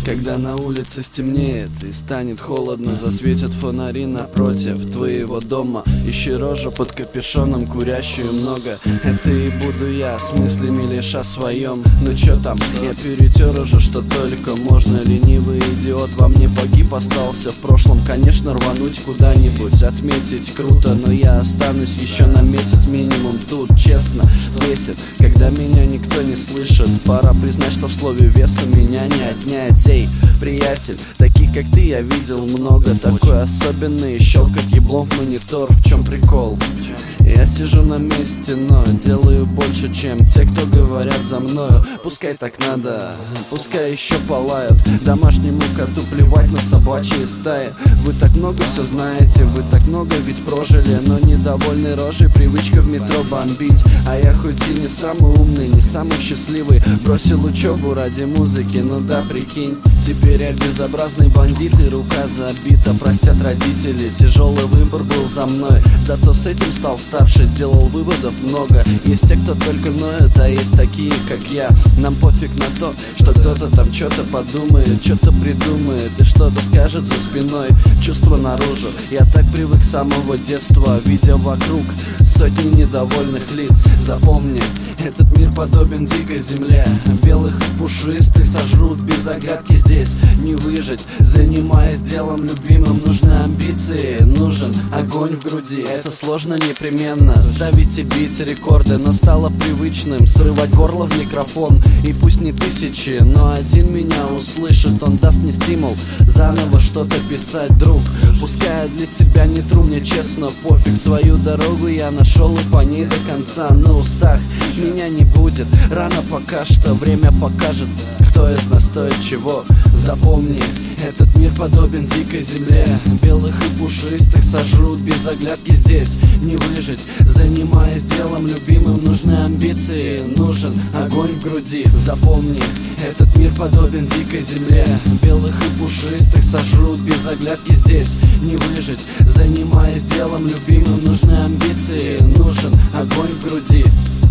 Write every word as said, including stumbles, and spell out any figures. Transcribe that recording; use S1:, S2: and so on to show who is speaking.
S1: Когда на улице стемнеет и станет холодно, засветят фонари напротив твоего дома. Ищи рожу под капюшоном, курящую много. Это и буду я, с мыслями лишь о своем. Ну чё там, я перетер уже, что только можно. Ленивый идиот во мне погиб, остался в прошлом. Конечно, рвануть куда-нибудь, отметить круто, но я останусь еще на месяц минимум тут. Честно, бесит, когда меня никто не слышит. Пора признать, что в слове веса меня не отнять. Эй, приятель, таких как ты я видел много. Такой особенный, щелкать еблом в монитор. В чем прикол? Я сижу на месте, но делаю больше, чем те, кто говорят за мною. Пускай так надо, пускай еще полают. Домашнему коту плевать на собачьи стаи. Вы так много все знаете, вы так много ведь прожили, но недовольны рожей, привычка в метро бомбить. А я хоть и не самый умный, не самый счастливый, бросил учебу ради музыки, ну да, прикинь. Теперь я безобразный бандит и рука забита. Простят родители, тяжелый выбор был за мной. Зато с этим стал старше, сделал выводов много. Есть те, кто только ноют, а есть такие, как я. Нам пофиг на то, что кто-то там что-то подумает, что-то придумает и что-то скажет за спиной. Чувство наружу, я так привык с самого детства, видя вокруг сотни недовольных лиц. Запомни, этот мир подобен дикой земле. Белых и пушистых сожрут без оглядки здесь. Не выжить, занимаясь делом любимым. Нужны амбиции, нужен огонь в груди. Это сложно непременно, ставить и бить рекорды, но стало привычным срывать горло в микрофон. И пусть не тысячи, но один меня услышит. Он даст мне стимул заново что-то писать, друг. Пускай для тебя не тру, мне честно пофиг. Свою дорогу я нашел и по ней до конца. На устах меня не будет, рано пока что. Время покажет, кто из нас стоит чего. Запомни, этот мир подобен дикой земле. Белых и пушистых сожрут без оглядки здесь. Не выжить, занимаясь делом любимым. Нужны амбиции, нужен огонь в груди. Запомни, этот мир подобен дикой земле. Белых и пушистых сожрут без оглядки здесь. Не выжить, занимаясь делом любимым. Нужны амбиции, нужен огонь в груди.